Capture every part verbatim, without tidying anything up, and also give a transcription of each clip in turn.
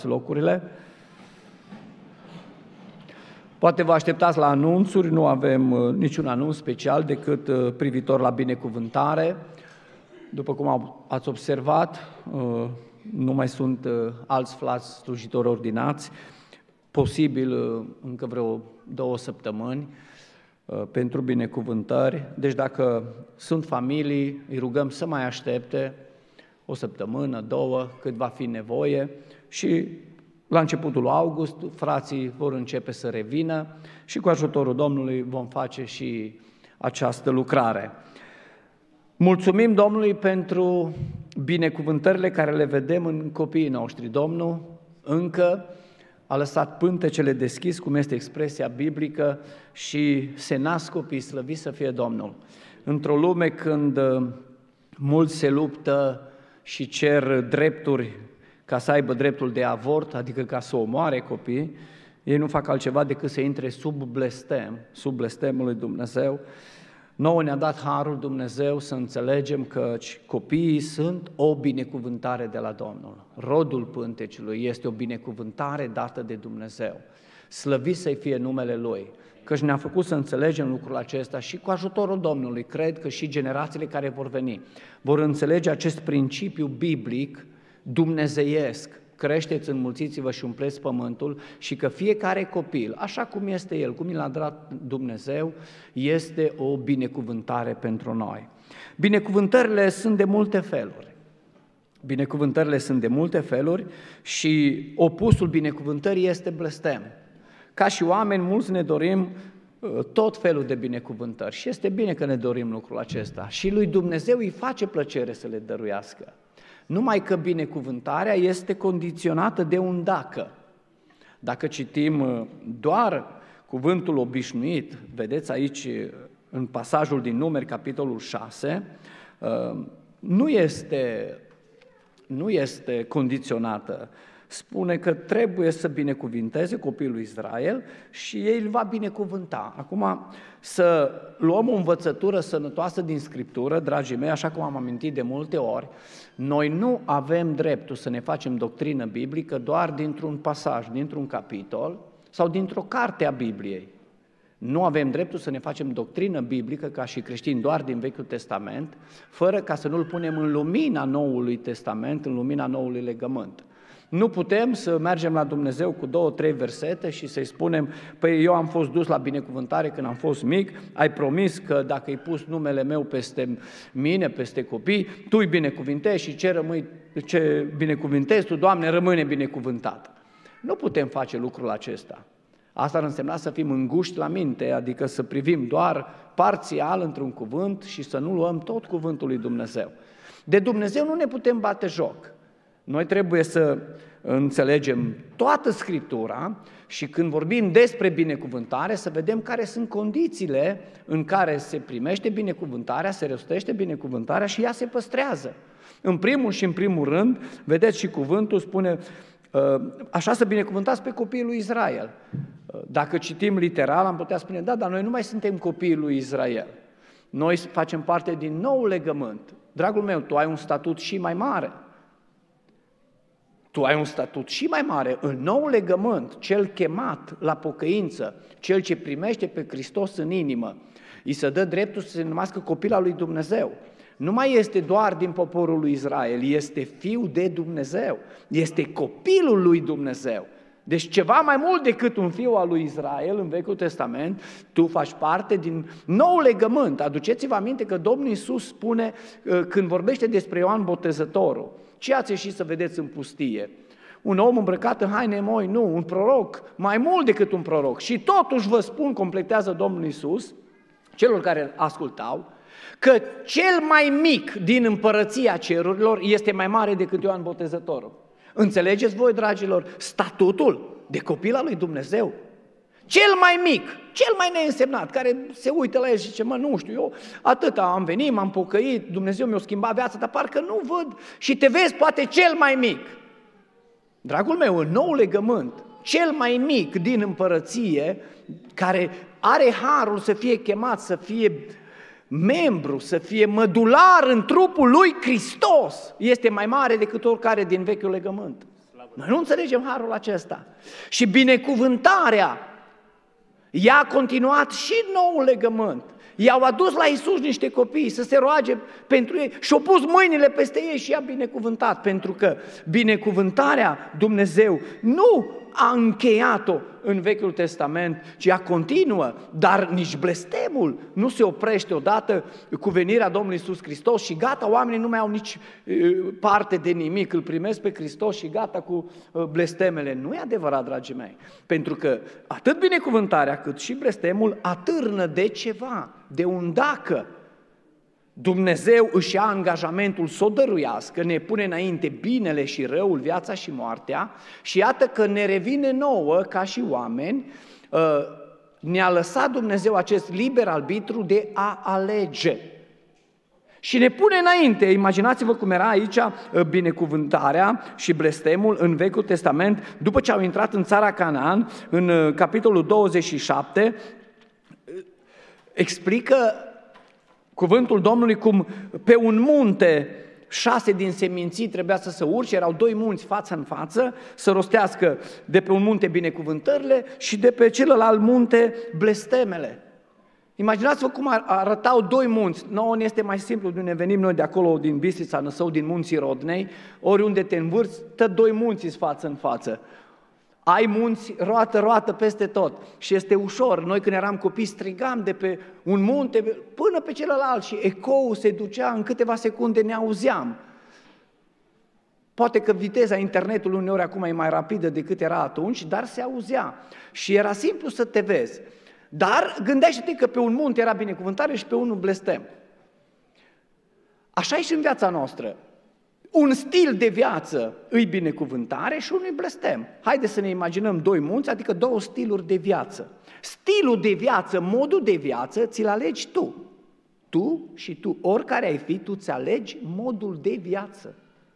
locurile. Poate vă așteptați la anunțuri, nu avem uh, niciun anunț special decât uh, privitor la binecuvântare. După cum ați observat, uh, nu mai sunt uh, alți frați slujitori ordinați, posibil uh, încă vreo două săptămâni uh, pentru binecuvântări. Deci dacă sunt familii, îi rugăm să mai aștepte o săptămână, două, cât va fi nevoie și la începutul august frații vor începe să revină și cu ajutorul Domnului vom face și această lucrare. Mulțumim Domnului pentru binecuvântările care le vedem în copiii noștri. Domnul încă a lăsat pântecele deschis, cum este expresia biblică, și se nasc copii, slăviți să fie Domnul. Într-o lume când mulți se luptă și cer drepturi ca să aibă dreptul de avort, adică ca să omoare copii, ei nu fac altceva decât să intre sub blestem, sub blestemul lui Dumnezeu. Nouă ne-a dat harul Dumnezeu să înțelegem că copiii sunt o binecuvântare de la Domnul. Rodul pântecului este o binecuvântare dată de Dumnezeu. Slăvit să-i fie numele Lui, căci ne-a făcut să înțelegem lucrul acesta și cu ajutorul Domnului. Cred că și generațiile care vor veni vor înțelege acest principiu biblic dumnezeiesc. Creșteți, înmulțiți-vă și umpleți pământul, și că fiecare copil, așa cum este el, cum l-a dat Dumnezeu, este o binecuvântare pentru noi. Binecuvântările sunt de multe feluri. Binecuvântările sunt de multe feluri și opusul binecuvântării este blestem. Ca și oameni, mulți ne dorim tot felul de binecuvântări și este bine că ne dorim lucrul acesta. Și lui Dumnezeu îi face plăcere să le dăruiască. Numai că binecuvântarea este condiționată de un dacă. Dacă citim doar cuvântul obișnuit, vedeți aici în pasajul din Numeri, capitolul șase, nu este, nu este condiționată. Spune că trebuie să binecuvinteze copilul Israel și ei îl va binecuvânta. Acum, să luăm o învățătură sănătoasă din Scriptură, dragii mei, așa cum am amintit de multe ori, noi nu avem dreptul să ne facem doctrină biblică doar dintr-un pasaj, dintr-un capitol sau dintr-o carte a Bibliei. Nu avem dreptul să ne facem doctrină biblică ca și creștini doar din Vechiul Testament, fără ca să nu-l punem în lumina Noului Testament, în lumina Noului Legământ. Nu putem să mergem la Dumnezeu cu două, trei versete și să-i spunem: păi eu am fost dus la binecuvântare când am fost mic, ai promis că dacă ai pus numele meu peste mine, peste copii, tu îi binecuvintezi și ce, rămâi, ce binecuvintezi tu, Doamne, rămâne binecuvântat. Nu putem face lucrul acesta. Asta ar însemna să fim înguști la minte, adică să privim doar parțial într-un cuvânt și să nu luăm tot cuvântul lui Dumnezeu. De Dumnezeu nu ne putem bate joc. Noi trebuie să înțelegem toată Scriptura și când vorbim despre binecuvântare să vedem care sunt condițiile în care se primește binecuvântarea, se rostește binecuvântarea și ea se păstrează. În primul și în primul rând, vedeți și cuvântul spune așa să binecuvântați pe copiii lui Israel. Dacă citim literal am putea spune, da, dar noi nu mai suntem copiii lui Israel. Noi facem parte din nou legământ. Dragul meu, tu ai un statut și mai mare. Tu ai un statut și mai mare. În nou legământ, cel chemat la pocăință, cel ce primește pe Hristos în inimă, îi se dă dreptul să se numească copil al lui Dumnezeu. Nu mai este doar din poporul lui Israel, este fiul de Dumnezeu, este copilul lui Dumnezeu. Deci ceva mai mult decât un fiu al lui Israel în Vechiul Testament, tu faci parte din nou legământ. Aduceți-vă aminte că Domnul Iisus spune, când vorbește despre Ioan Botezătorul: ce ați ieșit să vedeți în pustie? Un om îmbrăcat în haine moi? Nu, un proroc, mai mult decât un proroc. Și totuși vă spun, completează Domnul Iisus, celor care ascultau, că cel mai mic din împărăția cerurilor este mai mare decât Ioan Botezătorul. Înțelegeți voi, dragilor, statutul de copil al lui Dumnezeu? Cel mai mic, cel mai neînsemnat, care se uită la el și zice: mă, nu știu, eu atâta am venit, m-am pocăit, Dumnezeu mi-a schimbat viața, dar parcă nu văd. Și te vezi poate cel mai mic. Dragul meu, în nou legământ, cel mai mic din împărăție, care are harul să fie chemat, să fie membru, să fie mădular în trupul lui Hristos, este mai mare decât oricare din Vechiul Legământ. Noi nu înțelegem harul acesta. Și binecuvântarea, ea a continuat și în noul legământ. I-au adus la Iisus niște copii să se roage pentru ei și au pus mâinile peste ei și i-a binecuvântat, pentru că binecuvântarea Dumnezeu nu a încheiat-o în Vechiul Testament, ci ea continuă, dar nici blestemul nu se oprește odată cu venirea Domnului Iisus Hristos și gata, oamenii nu mai au nici parte de nimic, îl primesc pe Hristos și gata cu blestemele. Nu e adevărat, dragii mei, pentru că atât binecuvântarea cât și blestemul atârnă de ceva, de un dacă. Dumnezeu își ia angajamentul să o dăruiască, ne pune înainte binele și răul, viața și moartea și iată că ne revine nouă ca și oameni, ne-a lăsat Dumnezeu acest liber arbitru de a alege. Și ne pune înainte, imaginați-vă cum era aici binecuvântarea și blestemul în Vechiul Testament, după ce au intrat în țara Canaan, în capitolul douăzeci și șapte, explică cuvântul Domnului cum pe un munte șase din seminții trebuia să se urce, erau doi munți față în față, să rostească de pe un munte binecuvântările și de pe celălalt munte blestemele. Imaginați-vă cum arătau doi munți. Nouă ne este mai simplu de unde venim noi de acolo, din Bistrița, Năsău, din munții Rodnei, oriunde te învârți, tă doi munți față în față. Ai munți roată-roată peste tot și este ușor. Noi când eram copii strigam de pe un munte până pe celălalt și ecoul se ducea, în câteva secunde ne auzeam. Poate că viteza internetului uneori acum e mai rapidă decât era atunci, dar se auzea și era simplu să te vezi. Dar gândește-te că pe un munte era binecuvântare și pe unul blestem. Așa e și în viața noastră. Un stil de viață îi binecuvântare și unul îi blestem. Haideți să ne imaginăm doi munți, adică două stiluri de viață. Stilul de viață, modul de viață, ți-l alegi tu. Tu și tu, oricare ai fi, tu ți alegi modul de viață.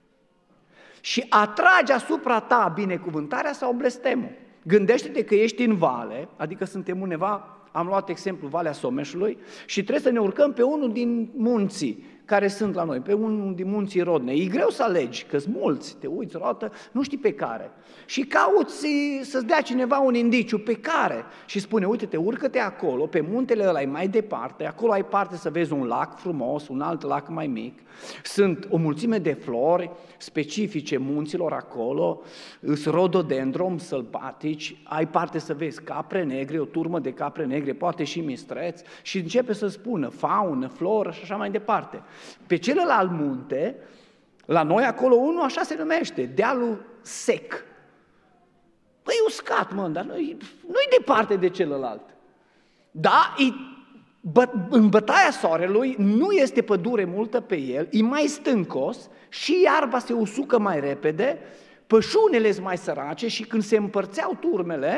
Și atragi asupra ta binecuvântarea sau blestemul. Gândește-te că ești în vale, adică suntem undeva, am luat exemplu Valea Someșului și trebuie să ne urcăm pe unul din munții care sunt la noi, pe unul din munții Rodnei. E greu să alegi, că-s mulți, te uiți roată, nu știi pe care. Și cauți să-ți dea cineva un indiciu pe care și spune, uite-te, urcă-te acolo, pe muntele ăla e mai departe, acolo ai parte să vezi un lac frumos, un alt lac mai mic, sunt o mulțime de flori specifice munților acolo, sunt rododendron sălbatici, ai parte să vezi capre negre, o turmă de capre negre, poate și mistreți, și începe să spună faună, floră și așa mai departe. Pe celălalt munte, la noi acolo unul așa se numește, dealul sec. Păi e uscat, mă, dar nu-i, nu-i departe de celălalt. Da, e, bă, în bătaia soarelui nu este pădure multă pe el, e mai stâncos și iarba se usucă mai repede, pășunele sunt mai sărace și când se împărțeau turmele,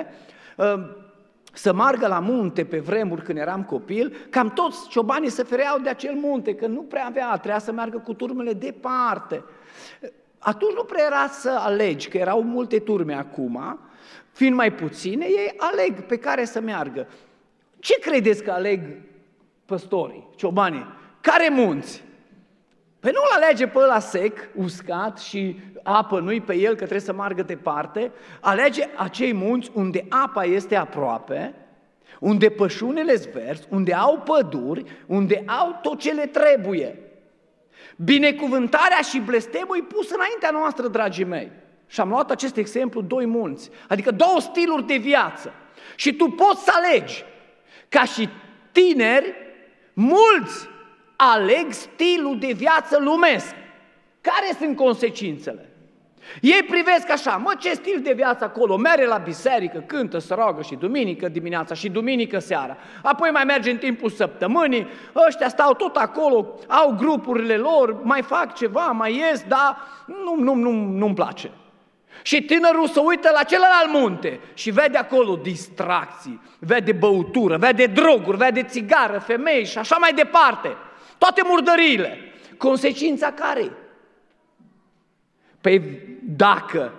să meargă la munte pe vremuri când eram copil, cam toți ciobanii se fereau de acel munte, că nu prea avea, trebuia să meargă cu turmele departe. Atunci nu prea era să alegi, că erau multe turme acum, fiind mai puține, ei aleg pe care să meargă. Ce credeți că aleg păstorii, ciobanii? Care munți? Păi nu-l alege pe ăla sec, uscat și apă nu-i pe el că trebuie să meargă departe, alege acei munți unde apa este aproape, unde pășunele-s verzi, unde au păduri, unde au tot ce le trebuie. Binecuvântarea și blestemul e pus înaintea noastră, dragii mei. Și am luat acest exemplu, doi munți, adică două stiluri de viață. Și tu poți să alegi, ca și tineri, mulți aleg stilul de viață lumesc. Care sunt consecințele? Ei privesc așa, mă, ce stil de viață acolo, merge la biserică, cântă, se roagă și duminică dimineața și duminică seara, apoi mai merge în timpul săptămânii, ăștia stau tot acolo, au grupurile lor, mai fac ceva, mai ies, dar nu, nu, nu, nu-mi place. Și tânărul se uită la celălalt munte și vede acolo distracții, vede băutură, vede droguri, vede țigară, femei și așa mai departe. Toate murdăriile. Consecința care-i? Păi dacă,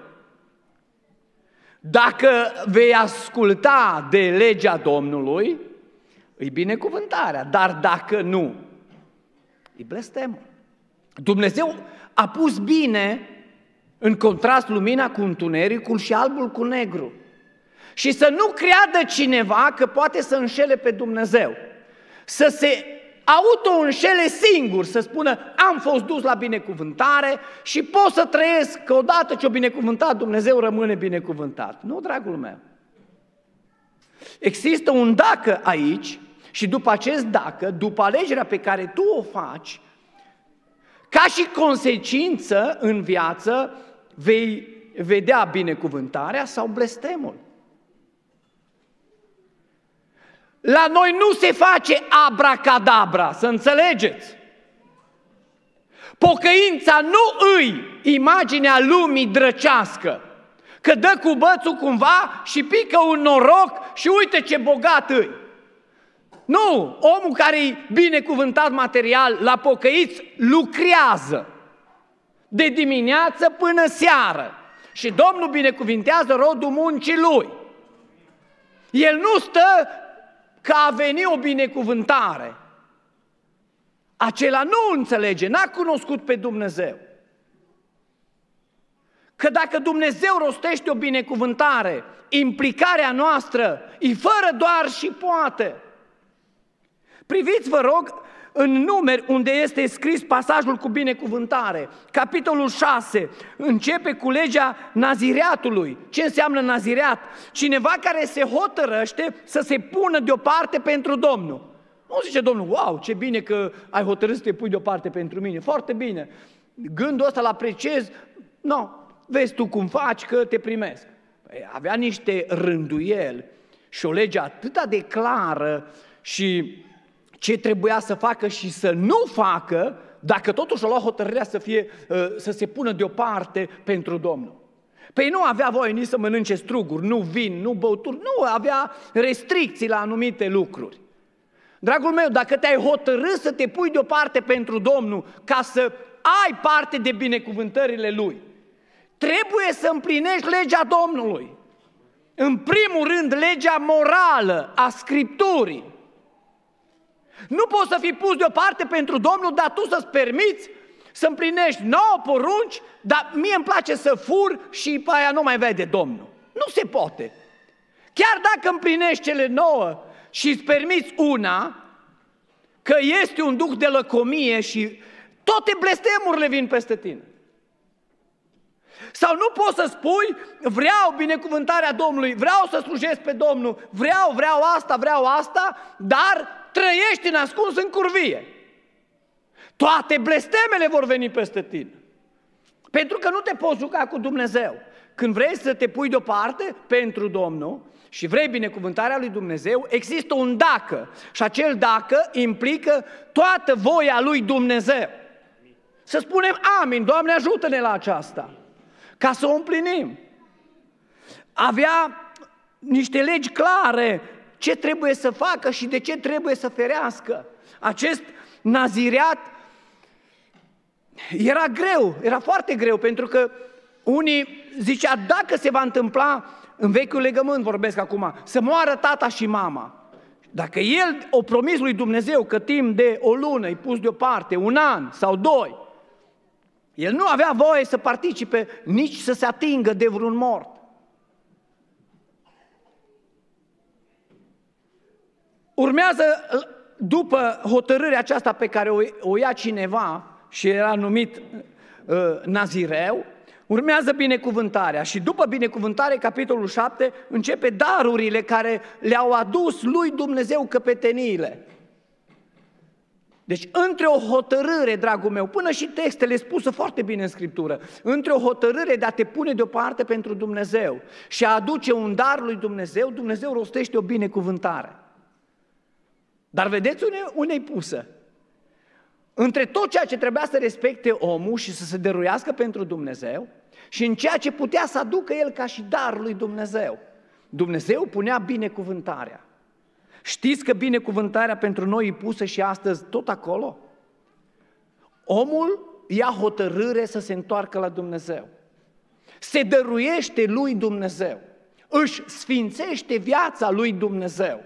dacă vei asculta de legea Domnului, îi binecuvântarea, dar dacă nu, îi blestemul. Dumnezeu a pus bine În contrast, lumina cu întunericul și albul cu negru. Și să nu creadă cineva că poate să înșele pe Dumnezeu. Să se auto-înșele singur, să spună, am fost dus la binecuvântare și pot să trăiesc că odată ce o binecuvântat Dumnezeu rămâne binecuvântat. Nu, dragul meu. Există un dacă aici și după acest dacă, după alegerea pe care tu o faci, ca și consecință în viață, vei vedea binecuvântarea sau blestemul. La noi nu se face abracadabra, să înțelegeți. Pocăința nu îi imaginea lumii drăcească, că dă cu bățul cumva și pică un noroc și uite ce bogat îi. Nu, omul care e binecuvântat material, la pocăiți, lucrează de dimineață până seară și Domnul binecuvintează rodul muncii lui. El nu stă că a venit o binecuvântare. Acela nu înțelege, n-a cunoscut pe Dumnezeu. Că dacă Dumnezeu rostește o binecuvântare, implicarea noastră e fără doar și poate. Priviți, vă rog, în Numeri, unde este scris pasajul cu binecuvântare, capitolul șase, începe cu legea nazireatului. Ce înseamnă nazireat? Cineva care se hotărăște să se pună deoparte pentru Domnul. Nu zice Domnul, wow, ce bine că ai hotărât să te pui deoparte pentru mine, foarte bine. Gândul ăsta la precez, nu, vezi tu cum faci că te primesc. Avea niște rânduieli și o lege atât de clară și ce trebuia să facă și să nu facă, dacă totuși a luat hotărârea să, fie, să se pună deoparte pentru Domnul. Păi nu avea voie nici să mănânce struguri, nu vin, nu băuturi, nu, avea restricții la anumite lucruri. Dragul meu, dacă te-ai hotărât să te pui deoparte pentru Domnul ca să ai parte de binecuvântările Lui, trebuie să împlinești legea Domnului. În primul rând, legea morală a Scripturii. Nu poți să fii pus deoparte pentru Domnul, dar tu să-ți permiți să împlinești nouă porunci, dar mie îmi place să fur și pe aia nu mai vede Domnul. Nu se poate. Chiar dacă împlinești cele nouă și îți permiți una, că este un duh de lăcomie și toate blestemurile vin peste tine. Sau nu poți să spui, vreau binecuvântarea Domnului, vreau să slujesc pe Domnul, vreau, vreau asta, vreau asta, dar trăiești în ascuns în curvie. Toate blestemele vor veni peste tine. Pentru că nu te poți juca cu Dumnezeu. Când vrei să te pui deoparte pentru Domnul și vrei binecuvântarea lui Dumnezeu, există un dacă. Și acel dacă implică toată voia lui Dumnezeu. Să spunem amin, Doamne ajută-ne la aceasta, ca să o împlinim. Avea niște legi clare, ce trebuie să facă și de ce trebuie să ferească. Acest nazireat era greu, era foarte greu, pentru că unii zicea, dacă se va întâmpla, în vechiul legământ vorbesc acum, să moară tata și mama. Dacă el o promis lui Dumnezeu că timp de o lună îi pus deoparte, un an sau doi, el nu avea voie să participe, nici să se atingă de vreun mort. Urmează, după hotărârea aceasta pe care o, o ia cineva și era numit uh, nazireu, urmează binecuvântarea și după binecuvântare, capitolul șapte, începe darurile care le-au adus lui Dumnezeu căpeteniile. Deci între o hotărâre, dragul meu, până și textele spuse foarte bine în Scriptură, între o hotărâre de a te pune deoparte pentru Dumnezeu și a aduce un dar lui Dumnezeu, Dumnezeu rostește o binecuvântare. Dar vedeți unde, unde-i pusă? Între tot ceea ce trebuia să respecte omul și să se dăruiască pentru Dumnezeu și în ceea ce putea să aducă el ca și dar lui Dumnezeu. Dumnezeu punea binecuvântarea. Știți că binecuvântarea pentru noi e pusă și astăzi tot acolo? Omul ia hotărâre să se întoarcă la Dumnezeu. Se dăruiește lui Dumnezeu. Își sfințește viața lui Dumnezeu.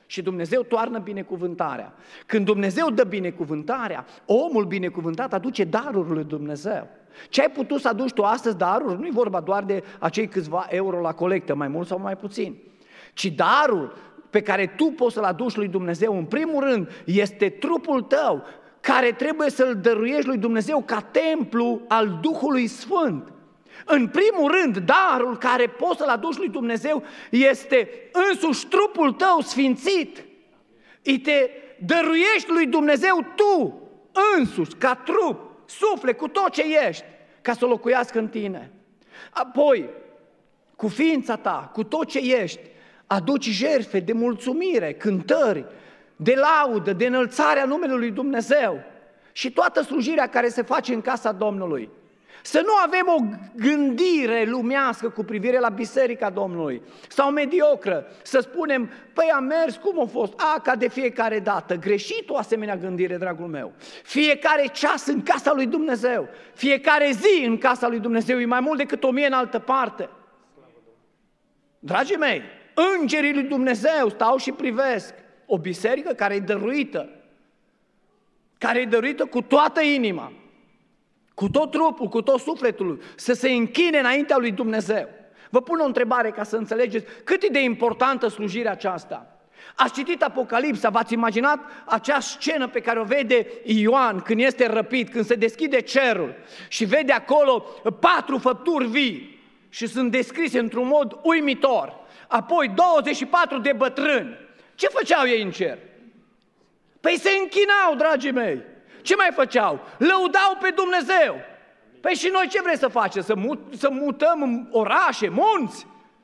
Și Dumnezeu toarnă binecuvântarea. Când Dumnezeu dă binecuvântarea, omul binecuvântat aduce darul lui Dumnezeu. Ce ai putut să aduci tu astăzi daruri? Nu e vorba doar de acei câțiva euro la colectă, mai mult sau mai puțin. Ci darul pe care tu poți să-l aduci lui Dumnezeu, în primul rând, este trupul tău, care trebuie să-l dăruiești lui Dumnezeu ca templu al Duhului Sfânt. În primul rând, darul care poți să-l aduci lui Dumnezeu este însuși trupul tău sfințit. Îi te dăruiești lui Dumnezeu tu însuși, ca trup, suflet, cu tot ce ești, ca să locuiască în tine. Apoi, cu ființa ta, cu tot ce ești, aduci jertfe de mulțumire, cântări, de laudă, de înălțarea numelui lui Dumnezeu și toată slujirea care se face în casa Domnului. Să nu avem o gândire lumească cu privire la Biserica Domnului sau mediocră, să spunem, păi am mers, cum a fost? A, ca de fiecare dată. Greșit o asemenea gândire, dragul meu. Fiecare ceas în casa lui Dumnezeu, fiecare zi în casa lui Dumnezeu e mai mult decât o mie în altă parte. Dragii mei, îngerii lui Dumnezeu stau și privesc o biserică care e dăruită, care e dăruită cu toată inima, cu tot trupul, cu tot sufletul, să se închine înaintea lui Dumnezeu. Vă pun o întrebare ca să înțelegeți cât e de importantă slujirea aceasta. Ați citit Apocalipsa, v-ați imaginat acea scenă pe care o vede Ioan când este răpit, când se deschide cerul și vede acolo patru făpturi vii și sunt descrise într-un mod uimitor. Apoi douăzeci și patru de bătrâni. Ce făceau ei în cer? Păi se închinau, dragii mei. Ce mai făceau? Lăudau pe Dumnezeu. Păi și noi ce vrem să facem? Să, mut, să mutăm în orașe, munți?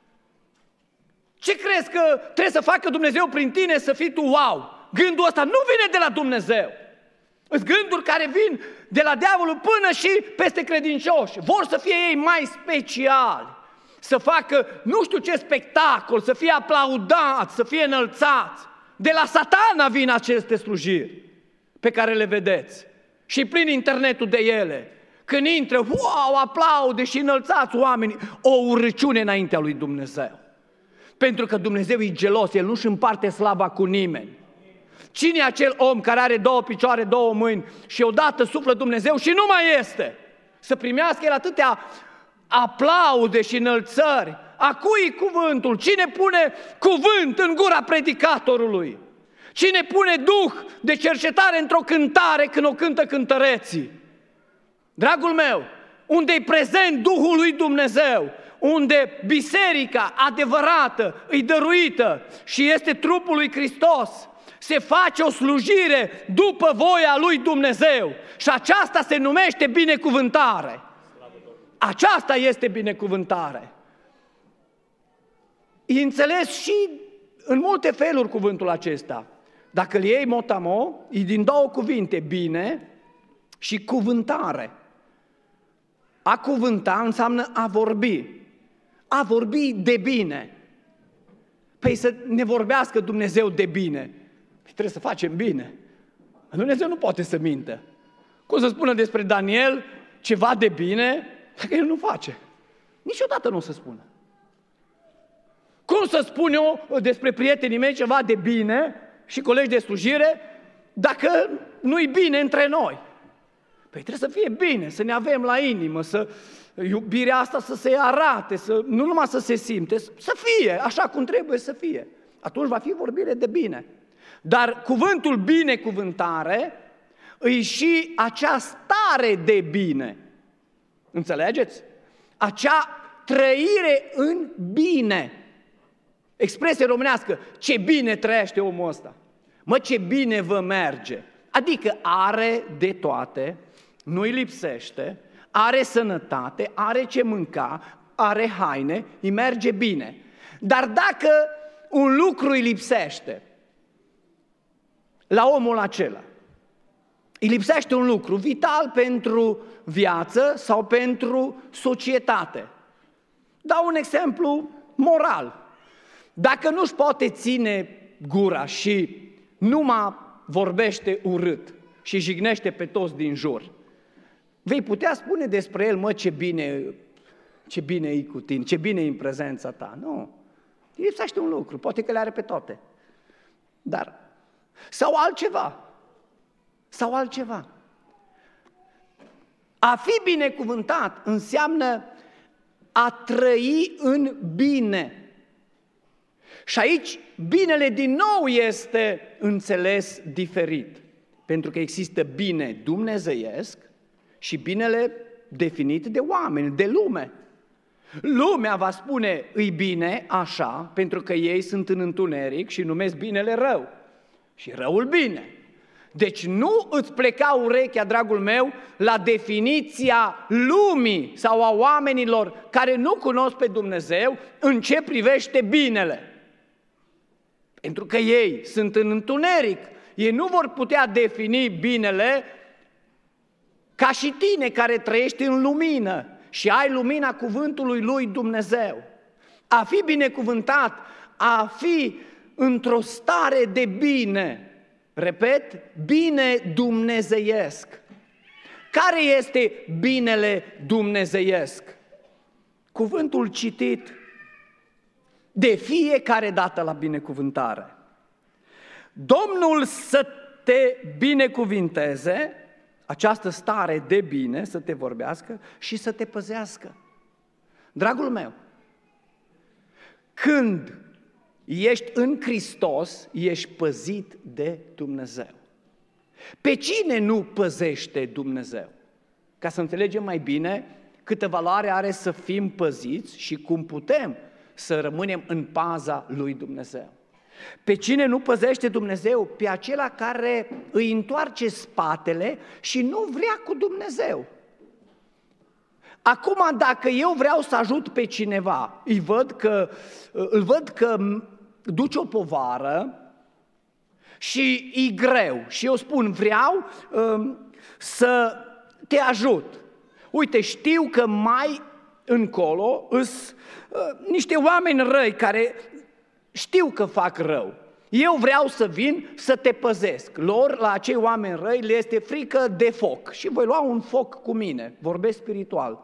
Ce crezi că trebuie să facă Dumnezeu prin tine să fii tu wow? Gândul ăsta nu vine de la Dumnezeu. Sunt gânduri care vin de la diavolul până și peste credincioși. Vor să fie ei mai speciali, să facă nu știu ce spectacol, să fie aplaudați, să fie înălțați. De la Satana vin aceste slujiri pe care le vedeți și prin internetul de ele. Când intră, wow, aplaude și înălțați oamenii, o urăciune înaintea lui Dumnezeu. Pentru că Dumnezeu e gelos, El nu-și împarte slava cu nimeni. Cine e acel om care are două picioare, două mâini și odată suflă Dumnezeu și nu mai este? Să primească El atâtea aplaude și înălțări. A cui e cuvântul? Cine pune cuvânt în gura predicatorului? Cine pune duh de cercetare într-o cântare când o cântă cântăreții? Dragul meu, unde e prezent Duhul lui Dumnezeu, unde biserica adevărată îi dăruită și este trupul lui Hristos, se face o slujire după voia lui Dumnezeu și aceasta se numește binecuvântare. Aceasta este binecuvântare. E înțeles și în multe feluri cuvântul acesta. Dacă îl iei mot-a-mot, e din două cuvinte, bine și cuvântare. A cuvânta înseamnă a vorbi. A vorbi de bine. Păi să ne vorbească Dumnezeu de bine. Păi trebuie să facem bine. Dumnezeu nu poate să mintă. Cum să spună despre Daniel ceva de bine, dacă el nu face? Niciodată nu o să spună. Cum să spun eu despre prietenii mei ceva de bine și colegi de slujire dacă nu-i bine între noi? Păi trebuie să fie bine, să ne avem la inimă, să iubirea asta să se arate, să, nu numai să se simte, să fie așa cum trebuie să fie. Atunci va fi vorbire de bine. Dar cuvântul binecuvântare îi și acea stare de bine. Înțelegeți? Acea trăire în bine. Expresie românească, ce bine trăiește omul ăsta. Mă, ce bine vă merge. Adică are de toate, nu-i lipsește, are sănătate, are ce mânca, are haine, îi merge bine. Dar dacă un lucru îi lipsește la omul acela, îi lipsește un lucru vital pentru viață sau pentru societate. Dau un exemplu moral. Dacă nu-și poate ține gura și numai vorbește urât și jignește pe toți din jur, vei putea spune despre el, mă, ce bine, ce bine e cu tine, ce bine e în prezența ta. Nu, îi lipsește un lucru, poate că le are pe toate. Dar, sau altceva, sau altceva. A fi binecuvântat înseamnă a trăi în bine. Și aici binele din nou este înțeles diferit, pentru că există bine dumnezeiesc și binele definit de oameni, de lume. Lumea va spune, îi bine așa, pentru că ei sunt în întuneric și numesc binele rău și răul bine. Deci nu îți pleca urechea, dragul meu, la definiția lumii sau a oamenilor care nu cunosc pe Dumnezeu în ce privește binele. Pentru că ei sunt în întuneric, ei nu vor putea defini binele ca și tine care trăiești în lumină și ai lumina cuvântului lui Dumnezeu. A fi binecuvântat, a fi într-o stare de bine, repet, bine dumnezeiesc. Care este binele dumnezeiesc? Cuvântul citit de fiecare dată la binecuvântare. Domnul să te binecuvinteze, această stare de bine, să te vorbească și să te păzească. Dragul meu, când ești în Hristos, ești păzit de Dumnezeu. Pe cine nu păzește Dumnezeu? Ca să înțelegem mai bine câtă valoare are să fim păziți și cum putem să rămânem în paza lui Dumnezeu. Pe cine nu păzește Dumnezeu? Pe acela care îi întoarce spatele și nu vrea cu Dumnezeu. Acum, dacă eu vreau să ajut pe cineva, îi văd că, îl văd că duce o povară și e greu și eu spun vreau um, să te ajut. Uite, știu că mai încolo îs uh, niște oameni răi care știu că fac rău. Eu vreau să vin să te păzesc. Lor, la acei oameni răi, le este frică de foc și voi lua un foc cu mine, vorbesc spiritual.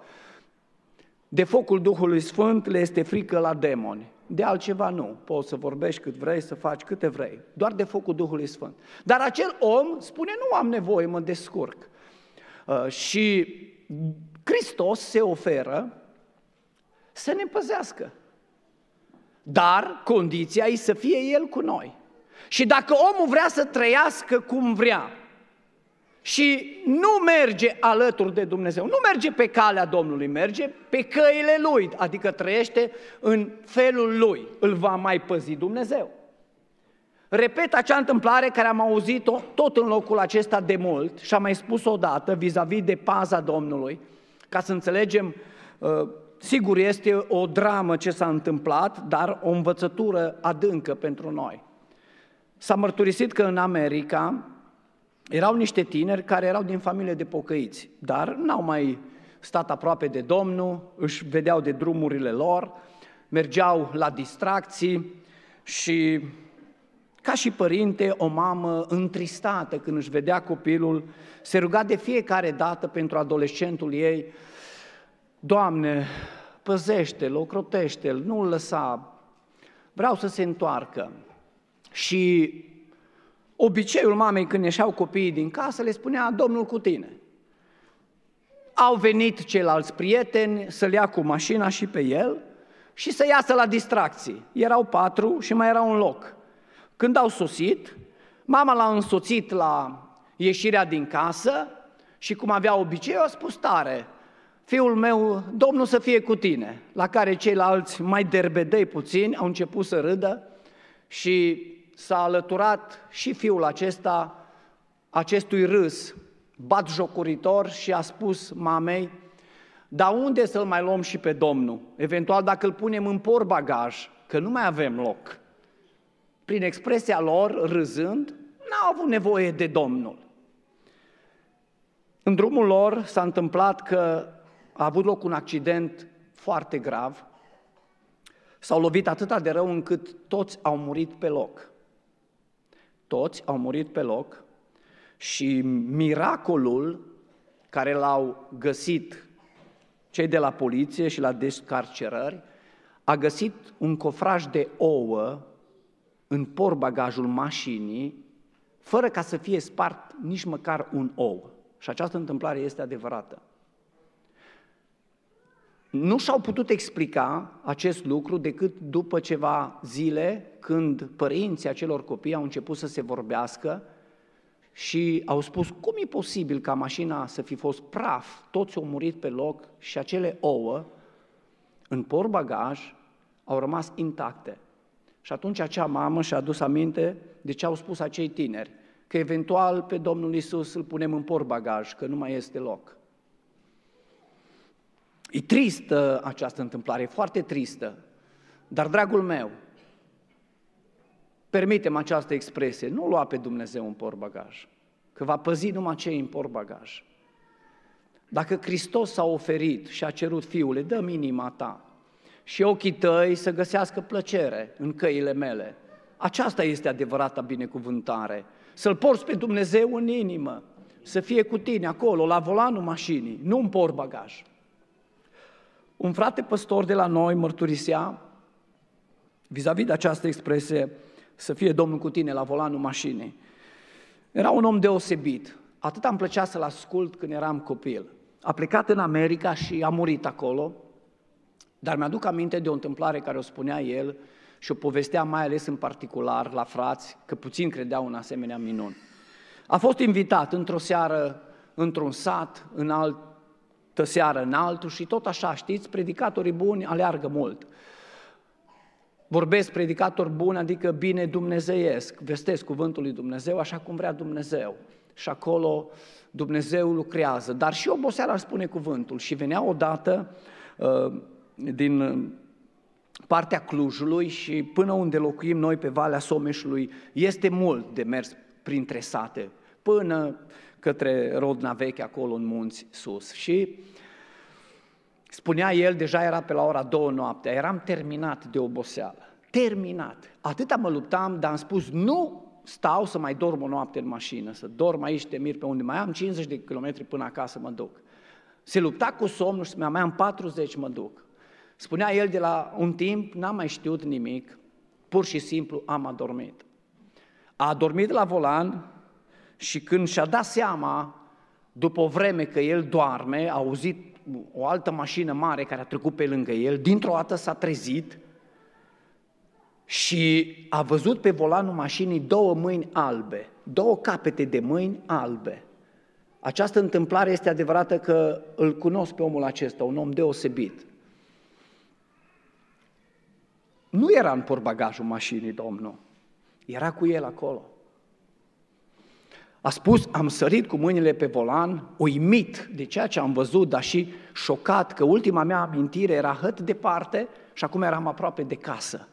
De focul Duhului Sfânt le este frică la demoni. De altceva nu. Poți să vorbești cât vrei, să faci câte vrei. Doar de focul Duhului Sfânt. Dar acel om spune, nu am nevoie, mă descurc. Uh, și Hristos se oferă să ne păzească. Dar condiția e să fie El cu noi. Și dacă omul vrea să trăiască cum vrea și nu merge alături de Dumnezeu, nu merge pe calea Domnului, merge pe căile Lui, adică trăiește în felul Lui, îl va mai păzi Dumnezeu. Repet acea întâmplare care am auzit-o tot în locul acesta de mult și am mai spus odată vis-a-vis de paza Domnului, ca să înțelegem. Sigur, este o dramă ce s-a întâmplat, dar o învățătură adâncă pentru noi. S-a mărturisit că în America erau niște tineri care erau din familie de pocăiți, dar n-au mai stat aproape de Domnul, își vedeau de drumurile lor, mergeau la distracții și, ca și părinte, o mamă întristată când își vedea copilul, se ruga de fiecare dată pentru adolescentul ei: Doamne, păzește-l, ocrotește-l, nu-l lăsa, vreau să se întoarcă. Și obiceiul mamei când ieșeau copiii din casă le spunea: Domnul cu tine. Au venit ceilalți prieteni să-l ia cu mașina și pe el și să iasă la distracții. Erau patru și mai era un loc. Când au sosit, mama l-a însoțit la ieșirea din casă și, cum avea obicei, a spus tare: Fiul meu, Domnul să fie cu tine. La care ceilalți, mai derbedei puțini, au început să râdă și s-a alăturat și fiul acesta acestui râs batjocoritor și a spus mamei: dar unde să-l mai luăm și pe Domnul? Eventual dacă îl punem în portbagaj, că nu mai avem loc. Prin expresia lor, râzând, n-au avut nevoie de Domnul. În drumul lor s-a întâmplat că a avut loc un accident foarte grav, s-au lovit atât de rău încât toți au murit pe loc. Toți au murit pe loc și miracolul care l-au găsit cei de la poliție și la descarcerări a găsit un cofraj de ouă în portbagajul mașinii, fără ca să fie spart nici măcar un ou. Și această întâmplare este adevărată. Nu și-au putut explica acest lucru decât după ceva zile, când părinții acelor copii au început să se vorbească și au spus: cum e posibil ca mașina să fi fost praf, toți au murit pe loc și acele ouă în portbagaj au rămas intacte. Și atunci acea mamă și-a adus aminte de ce au spus acei tineri, că eventual pe Domnul Iisus îl punem în portbagaj, că nu mai este loc. E tristă această întâmplare, e foarte tristă, dar, dragul meu, permitem această expresie, nu lua pe Dumnezeu în portbagaj, că va păzi numai ce e în portbagaj. Dacă Hristos s-a oferit și a cerut: Fiule, dă-mi inima ta și ochii tăi să găsească plăcere în căile mele, aceasta este adevărata binecuvântare, să-L porți pe Dumnezeu în inimă, să fie cu tine acolo, la volanul mașinii, nu în portbagaj. Un frate păstor de la noi mărturisea vis-a-vis de această expresie, să fie Domnul cu tine la volanul mașinii. Era un om deosebit, atât îmi plăcea să-l ascult când eram copil. A plecat în America și a murit acolo, dar mi-aduc aminte de o întâmplare care o spunea el și o povestea mai ales în particular la frați, că puțin credeau în asemenea minuni. A fost invitat într-o seară într-un sat, în altă seară în altul și tot așa, știți, predicatorii buni aleargă mult. Vorbesc predicatori buni, adică bine dumnezeiesc, vestesc cuvântul lui Dumnezeu așa cum vrea Dumnezeu. Și acolo Dumnezeu lucrează, dar și oboseala spune cuvântul. Și venea odată uh, din partea Clujului și până unde locuim noi pe Valea Someșului este mult de mers printre sate, până către Rodna Veche, acolo în munți sus. Și spunea el, deja era pe la ora două noaptea, eram terminat de oboseală, terminat. Atâta mă luptam, dar am spus: nu stau să mai dorm o noapte în mașină, să dorm aici, te mir pe unde mai am cincizeci de kilometri până acasă, mă duc. Se lupta cu somnul și spunea: mai am patruzeci, mă duc. Spunea el, de la un timp n-am mai știut nimic, pur și simplu am adormit. A adormit la volan și când și-a dat seama, după o vreme că el doarme, a auzit o altă mașină mare care a trecut pe lângă el, dintr-o dată s-a trezit și a văzut pe volanul mașinii două mâini albe, două capete de mâini albe. Această întâmplare este adevărată, că îl cunosc pe omul acesta, un om deosebit. Nu era în portbagajul mașinii Domnul, era cu el acolo. A spus: am sărit cu mâinile pe volan, uimit de ceea ce am văzut, dar și șocat că ultima mea amintire era hăt departe și acum eram aproape de casă.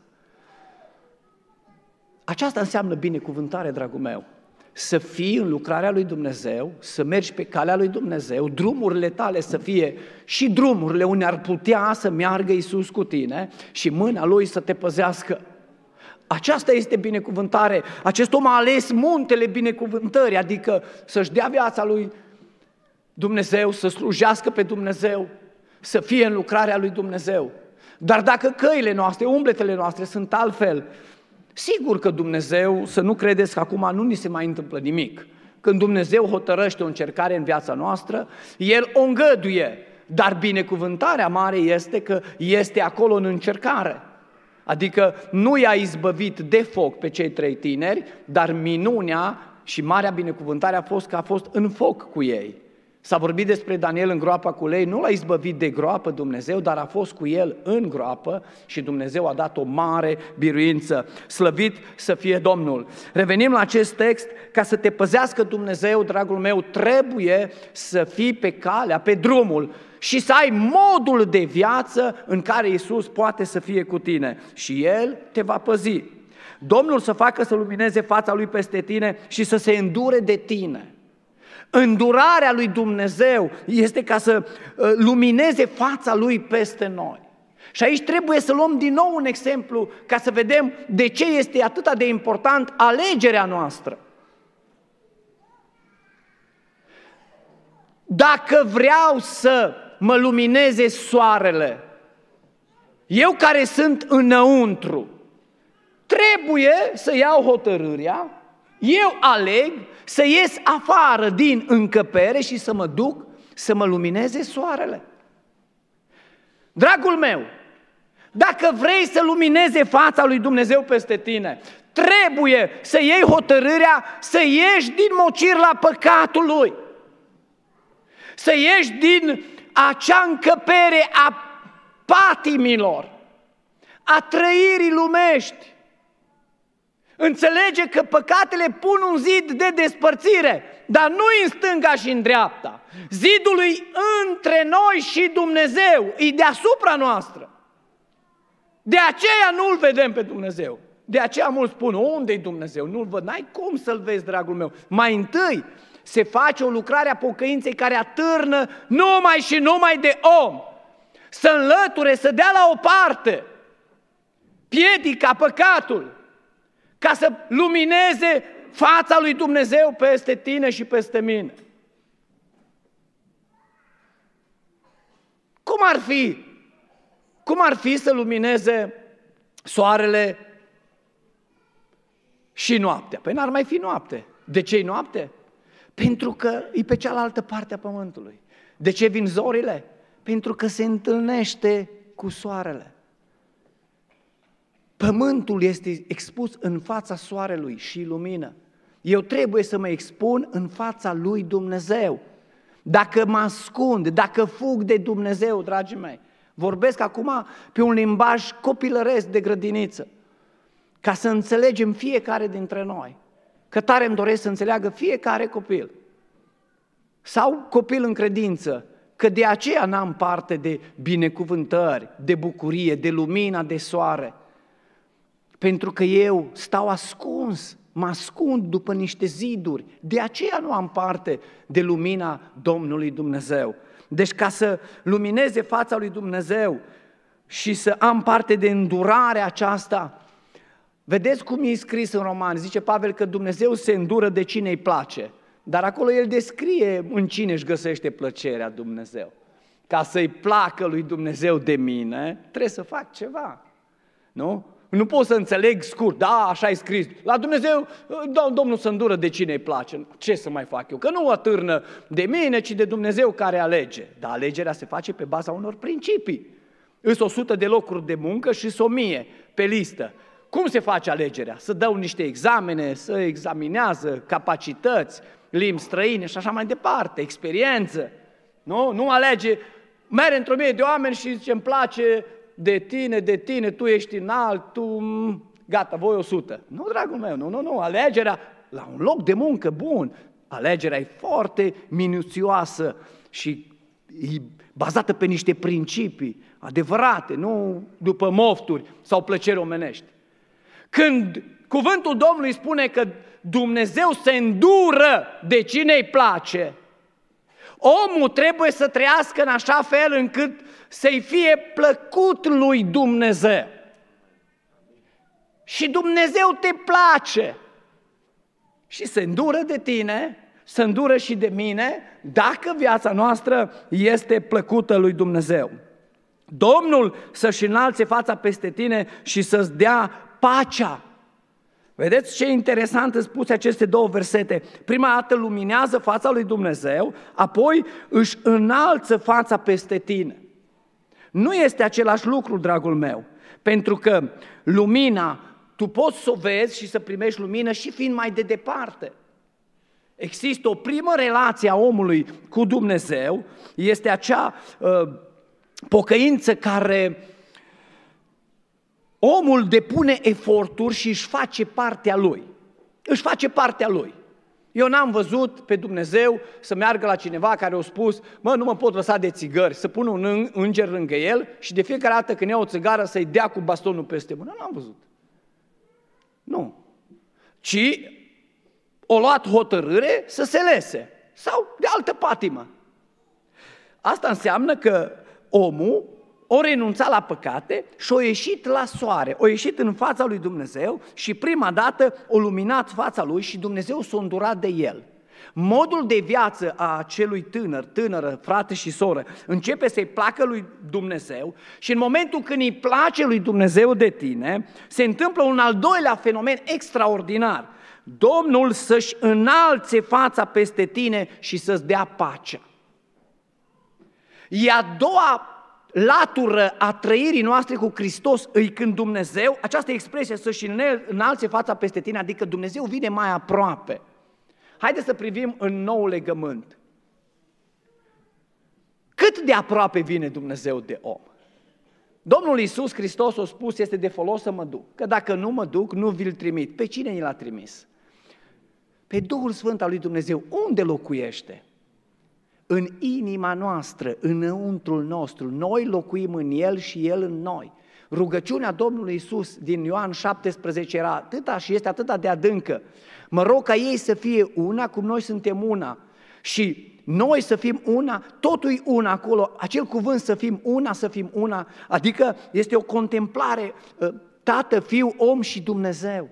Aceasta înseamnă binecuvântare, dragul meu. Să fii în lucrarea lui Dumnezeu, să mergi pe calea lui Dumnezeu, drumurile tale să fie și drumurile unde ar putea să meargă Iisus cu tine și mâna Lui să te păzească. Aceasta este binecuvântare. Acest om a ales muntele binecuvântării, adică să-și dea viața lui Dumnezeu, să slujească pe Dumnezeu, să fie în lucrarea lui Dumnezeu. Dar dacă căile noastre, umbletele noastre sunt altfel, sigur că Dumnezeu, să nu credeți că acum nu ni se mai întâmplă nimic. Când Dumnezeu hotărăște o încercare în viața noastră, El o îngăduie, dar binecuvântarea mare este că este acolo în încercare. Adică nu i-a izbăvit de foc pe cei trei tineri, dar minunea și marea binecuvântare a fost că a fost în foc cu ei. S-a vorbit despre Daniel în groapa cu lei, nu l-a izbăvit de groapă Dumnezeu, dar a fost cu el în groapă și Dumnezeu a dat o mare biruință. Slăvit să fie Domnul! Revenim la acest text, ca să te păzească Dumnezeu, dragul meu, trebuie să fii pe calea, pe drumul și să ai modul de viață în care Iisus poate să fie cu tine și El te va păzi. Domnul să facă să lumineze fața Lui peste tine și să se îndure de tine. Îndurarea lui Dumnezeu este ca să lumineze fața Lui peste noi. Și aici trebuie să luăm din nou un exemplu ca să vedem de ce este atât de important alegerea noastră. Dacă vreau să mă lumineze soarele, eu care sunt înăuntru, trebuie să iau hotărârea, eu aleg să ies afară din încăpere și să mă duc să mă lumineze soarele. Dragul meu, dacă vrei să lumineze fața lui Dumnezeu peste tine, trebuie să iei hotărârea să ieși din mocirla păcatului, să ieși din acea încăpere a patimilor, a trăirii lumești. Înțelege că păcatele pun un zid de despărțire, dar nu în stânga și în dreapta. Zidul e între noi și Dumnezeu, e deasupra noastră. De aceea nu-L vedem pe Dumnezeu. De aceea mulți spun, unde-i Dumnezeu? Nu-L văd. N-ai cum să-L vezi, dragul meu. Mai întâi se face o lucrare a pocăinței care atârnă numai și numai de om. Să înlăture, să dea la o parte piedica, păcatul, ca să lumineze fața lui Dumnezeu peste tine și peste mine. Cum ar fi? Cum ar fi să lumineze soarele și noaptea? Păi n-ar mai fi noapte. De ce-i noapte? Pentru că e pe cealaltă parte a pământului. De ce vin zorile? Pentru că se întâlnește cu soarele. Pământul este expus în fața soarelui și lumină. Eu trebuie să mă expun în fața lui Dumnezeu. Dacă mă ascund, dacă fug de Dumnezeu, dragii mei, vorbesc acum pe un limbaj copilăresc de grădiniță, ca să înțelegem fiecare dintre noi, că tare îmi doresc să înțeleagă fiecare copil sau copil în credință, că de aceea n-am parte de binecuvântări, de bucurie, de lumina de soare, pentru că eu stau ascuns, mă ascund după niște ziduri, de aceea nu am parte de lumina Domnului Dumnezeu. Deci ca să lumineze fața lui Dumnezeu și să am parte de îndurarea aceasta, vedeți cum e scris în Roman, zice Pavel că Dumnezeu se îndură de cine îi place, dar acolo el descrie în cine își găsește plăcerea Dumnezeu. Ca să-i placă lui Dumnezeu de mine, trebuie să fac ceva, nu? Nu pot să înțeleg scurt, da, așa e scris, la Dumnezeu, Domnul se îndură de cine îi place, ce să mai fac eu? Că nu atârnă de mine, ci de Dumnezeu care alege. Dar alegerea se face pe baza unor principii. Îs o sută de locuri de muncă și s o mie pe listă. Cum se face alegerea? Să dau niște examene, să examinează capacități, limbi străine și așa mai departe, experiență. Nu, nu alege, merge într-o mie de oameni și zice, îmi place de tine, de tine, tu ești înalt, tu, gata, voi o sută. Nu, dragul meu, nu, nu, nu, alegerea la un loc de muncă bun, alegerea e foarte minuțioasă și e bazată pe niște principii adevărate, nu după mofturi sau plăceri omenești. Când cuvântul Domnului spune că Dumnezeu se îndură de cine îi place, omul trebuie să trăiască în așa fel încât să-i fie plăcut lui Dumnezeu. Și Dumnezeu te place și se îndură de tine, se îndură și de mine, dacă viața noastră este plăcută lui Dumnezeu. Domnul să-și înalțe fața peste tine și să-ți dea pacea. Vedeți ce interesant îți spuse aceste două versete? Prima dată luminează fața lui Dumnezeu, apoi își înalță fața peste tine. Nu este același lucru, dragul meu, pentru că lumina, tu poți să o vezi și să primești lumină și fiind mai de departe. Există o primă relație a omului cu Dumnezeu, este acea uh, pocăință care omul depune eforturi și își face partea lui. Își face partea lui. Eu n-am văzut pe Dumnezeu să meargă la cineva care a spus, mă, nu mă pot lăsa de țigări, să pună un înger lângă el și de fiecare dată când ia o țigară să-i dea cu bastonul peste mână. N-am văzut. Nu. Ci o luat hotărâre să se lese sau de altă patimă. Asta înseamnă că omul o renunțat la păcate și o ieșit la soare, o ieșit în fața lui Dumnezeu și prima dată o luminat fața lui și Dumnezeu s-a îndurat de el. Modul de viață a acelui tânăr, tânără, frate și soră, începe să-i placă lui Dumnezeu și în momentul când îi place lui Dumnezeu de tine, se întâmplă un al doilea fenomen extraordinar. Domnul să-și înalțe fața peste tine și să-ți dea pacea. E a doua latură a trăirii noastre cu Hristos, îi când Dumnezeu, această expresie să-și înalțe fața peste tine, adică Dumnezeu vine mai aproape. Haideți să privim în nou legământ. Cât de aproape vine Dumnezeu de om? Domnul Iisus Hristos a spus, este de folos să mă duc, că dacă nu mă duc, nu vi-l trimit. Pe cine ni l-a trimis? Pe Duhul Sfânt al lui Dumnezeu. Unde locuiește? În inima noastră, înăuntrul nostru. Noi locuim în El și El în noi. Rugăciunea Domnului Iisus din Ioan șaptesprezece era atâta și este atâta de adâncă. Mă rog ca ei să fie una cum noi suntem una și noi să fim una, totul e una acolo, acel cuvânt să fim una, să fim una, adică este o contemplare, Tată, Fiu, Om și Dumnezeu.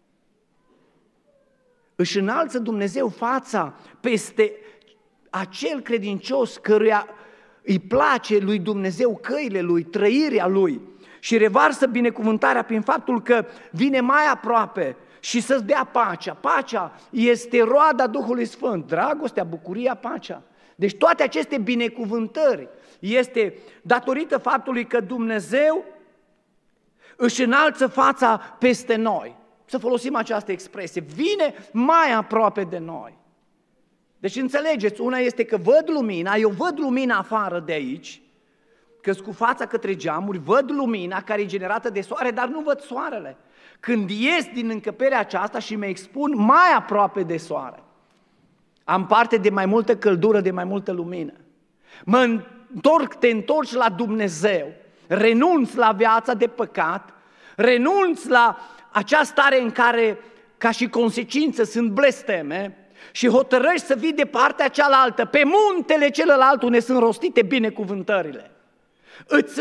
Își înalță Dumnezeu fața peste acel credincios căruia îi place lui Dumnezeu căile lui, trăirea lui și revarsă binecuvântarea prin faptul că vine mai aproape și să-ți dea pacea. Pacea este roada Duhului Sfânt, dragostea, bucuria, pacea. Deci toate aceste binecuvântări este datorită faptului că Dumnezeu își înalță fața peste noi. Să folosim această expresie, vine mai aproape de noi. Deci înțelegeți, una este că văd lumina, eu văd lumina afară de aici, că cu fața către geamuri, văd lumina care e generată de soare, dar nu văd soarele. Când ies din încăperea aceasta și mă expun mai aproape de soare, am parte de mai multă căldură, de mai multă lumină. Mă întorc, te întorci la Dumnezeu, renunț la viața de păcat, renunț la acea stare în care, ca și consecință, sunt blesteme și hotărăști să vii de partea cealaltă, pe muntele celălalt unde sunt rostite binecuvântările. Îți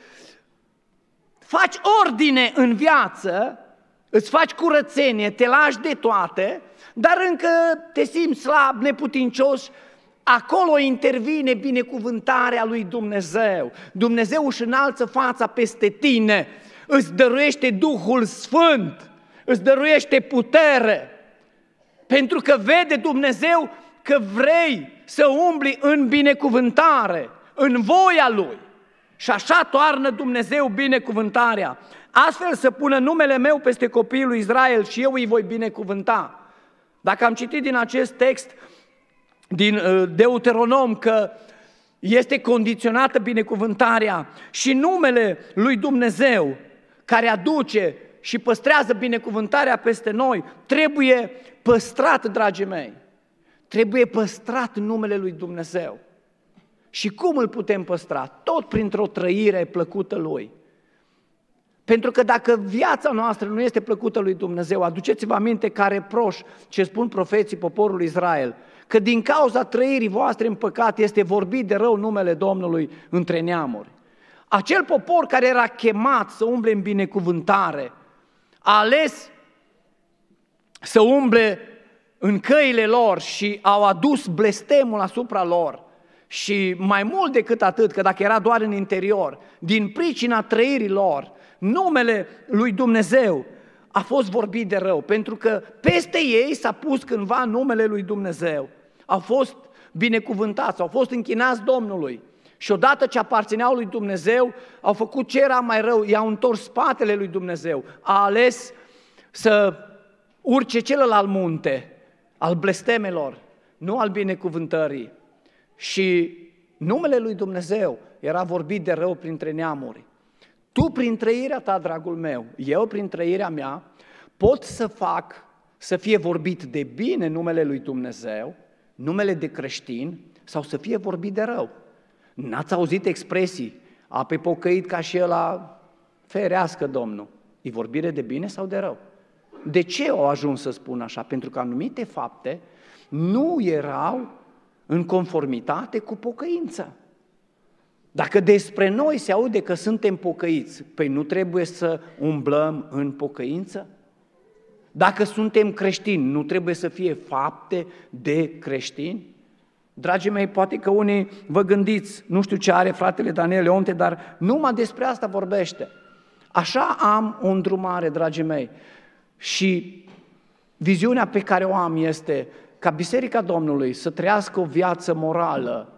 faci ordine în viață, îți faci curățenie, te lași de toate, dar încă te simți slab, neputincios, acolo intervine binecuvântarea lui Dumnezeu. Dumnezeu își înalță fața peste tine, îți dăruiește Duhul Sfânt, îți dăruiește putere, pentru că vede Dumnezeu că vrei să umbli în binecuvântare, în voia Lui. Și așa toarnă Dumnezeu binecuvântarea. Astfel să pună numele meu peste copiii lui Israel și eu îi voi binecuvânta. Dacă am citit din acest text, din Deuteronom, că este condiționată binecuvântarea și numele lui Dumnezeu care aduce și păstrează binecuvântarea peste noi, trebuie păstrat, dragii mei. Trebuie păstrat numele lui Dumnezeu. Și cum îl putem păstra? Tot printr-o trăire plăcută Lui. Pentru că dacă viața noastră nu este plăcută lui Dumnezeu, aduceți-vă aminte ca reproș ce spun profeții poporului Israel, că din cauza trăirii voastre în păcat este vorbit de rău numele Domnului între neamuri. Acel popor care era chemat să umble în binecuvântare, a ales să umble în căile lor și au adus blestemul asupra lor. Și mai mult decât atât, că dacă era doar în interior, din pricina trăirii lor, numele lui Dumnezeu a fost vorbit de rău, pentru că peste ei s-a pus cândva numele lui Dumnezeu. Au fost binecuvântați, au fost închinați Domnului și odată ce aparțineau lui Dumnezeu, au făcut ce era mai rău, i-au întors spatele lui Dumnezeu, a ales să urce celălalt munte al blestemelor, nu al binecuvântării. Și numele lui Dumnezeu era vorbit de rău printre neamuri. Tu prin trăirea ta, dragul meu, eu prin trăirea mea, pot să fac să fie vorbit de bine numele lui Dumnezeu, numele de creștin, sau să fie vorbit de rău. N-ați auzit expresii, a pe pocăit ca și ăla, ferească Domnul. E vorbire de bine sau de rău? De ce au ajuns să spun așa? Pentru că anumite fapte nu erau în conformitate cu pocăința. Dacă despre noi se aude că suntem pocăiți, păi nu trebuie să umblăm în pocăință? Dacă suntem creștini, nu trebuie să fie fapte de creștini? Dragii mei, poate că unii vă gândiți, nu știu ce are fratele Daniel Leonte, dar numai despre asta vorbește. Așa am o îndrumare, dragii mei, și viziunea pe care o am este ca Biserica Domnului să trăiască o viață morală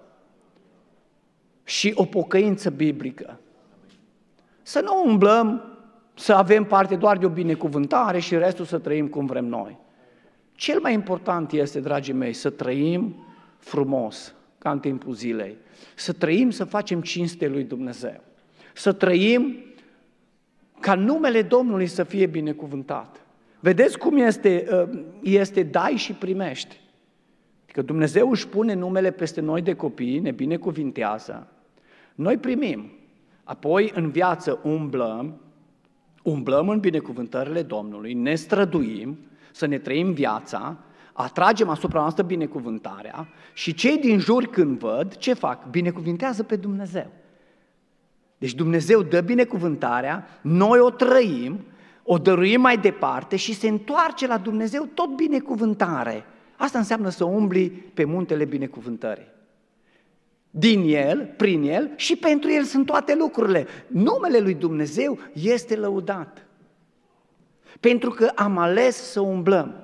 și o pocăință biblică. Să nu umblăm, să avem parte doar de o binecuvântare și restul să trăim cum vrem noi. Cel mai important este, dragii mei, să trăim frumos, ca în timpul zilei. Să trăim, să facem cinste lui Dumnezeu. Să trăim ca numele Domnului să fie binecuvântat. Vedeți cum este, este dai și primești. Că Dumnezeu își pune numele peste noi de copii, ne binecuvintează, noi primim. Apoi în viață umblăm, umblăm în binecuvântările Domnului, ne străduim să ne trăim viața, atragem asupra noastră binecuvântarea și cei din jur când văd, ce fac? Binecuvintează pe Dumnezeu. Deci Dumnezeu dă binecuvântarea, noi o trăim, o dăruim mai departe și se întoarce la Dumnezeu tot binecuvântare. Asta înseamnă să umbli pe muntele binecuvântării. Din El, prin El și pentru El sunt toate lucrurile. Numele lui Dumnezeu este lăudat. Pentru că am ales să umblăm.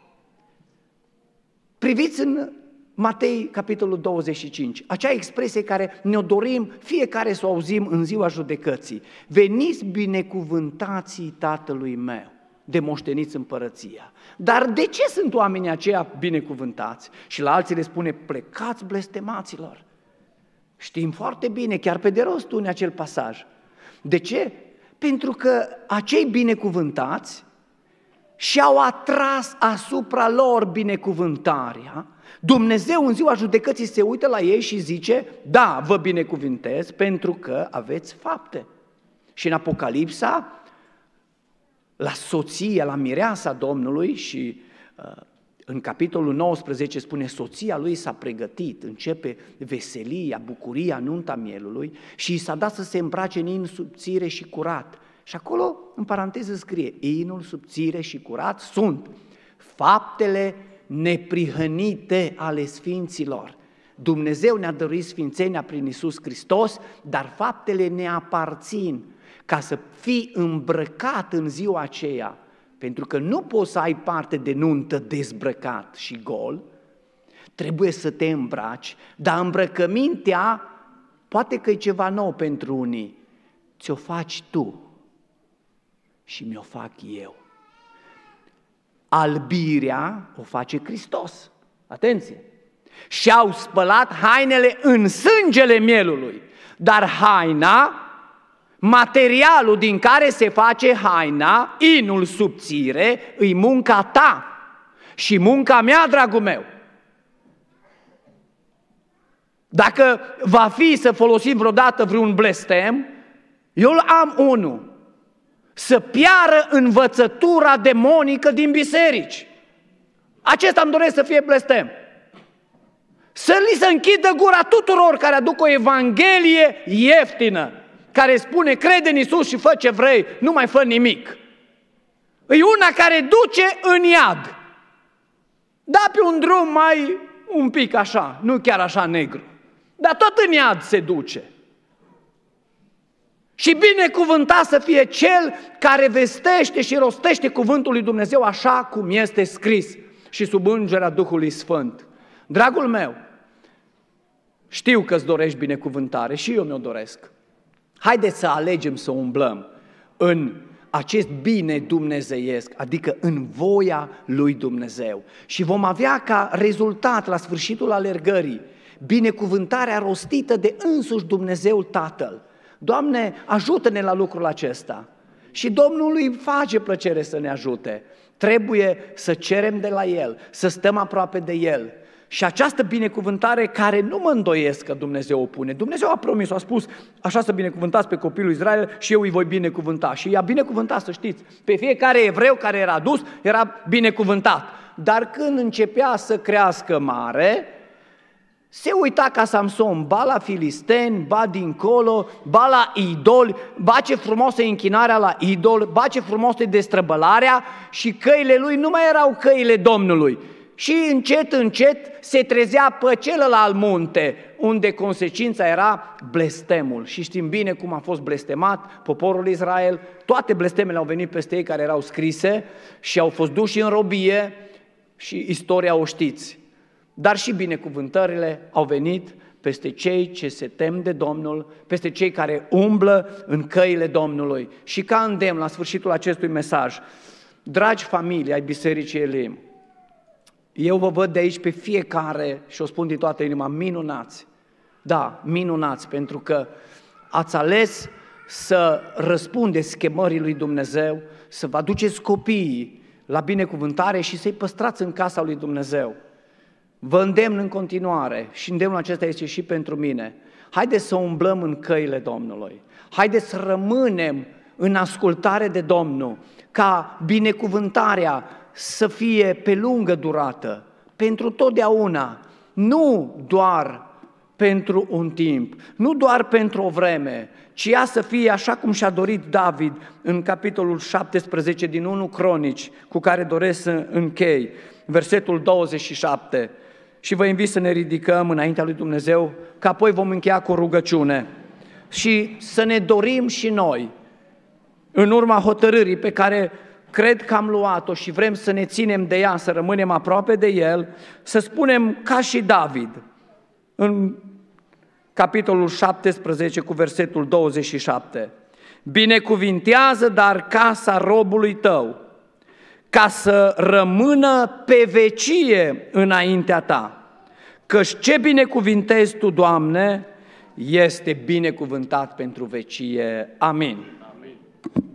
Priviți în Matei, capitolul douăzeci și cinci, acea expresie care ne-o dorim fiecare să o auzim în ziua judecății. Veniți binecuvântații Tatălui meu, de moșteniți împărăția. Dar de ce sunt oamenii aceia binecuvântați? Și la alții le spune, plecați blestemaților. Știm foarte bine, chiar pe de rost în acel pasaj. De ce? Pentru că acei binecuvântați și-au atras asupra lor binecuvântarea. Dumnezeu în ziua judecății se uită la ei și zice, da, vă binecuvântez pentru că aveți fapte. Și în Apocalipsa, la soția, la mireasa Domnului și uh, în capitolul nouăsprezece spune, soția lui s-a pregătit, începe veselia, bucuria, nunta mielului și i s-a dat să se îmbrace în in subțire și curat. Și acolo, în paranteză, scrie, inul subțire și curat sunt faptele neprihănite ale sfinților. Dumnezeu ne-a dăruit sfințenia prin Iisus Hristos, dar faptele ne aparțin ca să fii îmbrăcat în ziua aceea, pentru că nu poți să ai parte de nuntă dezbrăcat și gol, trebuie să te îmbraci, dar îmbrăcămintea poate că e ceva nou pentru unii, ți-o faci tu și mi-o fac eu. Albirea o face Hristos, atenție, și-au spălat hainele în sângele mielului, dar haina, materialul din care se face haina, inul subțire, îi munca ta și munca mea, dragul meu. Dacă va fi să folosim vreodată vreun blestem, eu am unul. Să piară învățătura demonică din biserici. Acesta îmi doresc să fie blestem. Să li se închidă gura tuturor care aduc o evanghelie ieftină, care spune, crede în Iisus și fă ce vrei, nu mai fă nimic. E una care duce în iad. Da, pe un drum mai un pic așa, nu chiar așa negru, dar tot în iad se duce. Și binecuvântat să fie cel care vestește și rostește cuvântul lui Dumnezeu așa cum este scris și sub ungerea Duhului Sfânt. Dragul meu, știu că îți dorești binecuvântare și eu mi-o doresc. Haideți să alegem să umblăm în acest bine dumnezeiesc, adică în voia lui Dumnezeu. Și vom avea ca rezultat la sfârșitul alergării binecuvântarea rostită de însuși Dumnezeu Tatăl. Doamne, ajută-ne la lucrul acesta. Și Domnului îi face plăcere să ne ajute. Trebuie să cerem de la El, să stăm aproape de El. Și această binecuvântare care nu mă îndoiesc că Dumnezeu o pune. Dumnezeu a promis, a spus, așa să binecuvântați pe copilul Israel și eu îi voi binecuvânta. Și i-a binecuvântat, să știți. Pe fiecare evreu care era dus, era binecuvântat. Dar când începea să crească mare, Se uita ca Samson, ba la filisteni, ba dincolo, ba la idoli, ba ce frumos e închinarea la idol, ba ce frumos e destrăbălarea, și căile lui nu mai erau căile Domnului. Și încet, încet se trezea pe celălalt munte, unde consecința era blestemul. Și știm bine cum a fost blestemat poporul Israel, toate blestemele au venit peste ei care erau scrise și au fost duși în robie și istoria o știți. Dar și binecuvântările au venit peste cei ce se tem de Domnul, peste cei care umblă în căile Domnului. Și ca îndemn la sfârșitul acestui mesaj, dragi familii ai Bisericii Elim, eu vă văd de aici pe fiecare și o spun din toată inima, minunați. Da, minunați, pentru că ați ales să răspundeți chemării lui Dumnezeu, să vă aduceți copiii la binecuvântare și să-i păstrați în casa lui Dumnezeu. Vă îndemn în continuare și îndemnul acesta este și pentru mine. Haideți să umblăm în căile Domnului. Haideți să rămânem în ascultare de Domnul, ca binecuvântarea să fie pe lungă durată, pentru totdeauna, nu doar pentru un timp, nu doar pentru o vreme, ci ea să fie așa cum și-a dorit David în capitolul șaptesprezece din întâi Cronici, cu care doresc să închei, versetul douăzeci și șapte. Și vă invit să ne ridicăm înaintea lui Dumnezeu, că apoi vom încheia cu o rugăciune și să ne dorim și noi, în urma hotărârii pe care cred că am luat-o și vrem să ne ținem de ea, să rămânem aproape de El, să spunem ca și David, în capitolul șaptesprezece cu versetul douăzeci și șapte. Binecuvintează dar casa robului tău, ca să rămână pe vecie înaintea ta, căci ce binecuvintezi tu, Doamne, este binecuvântat pentru vecie. Amin.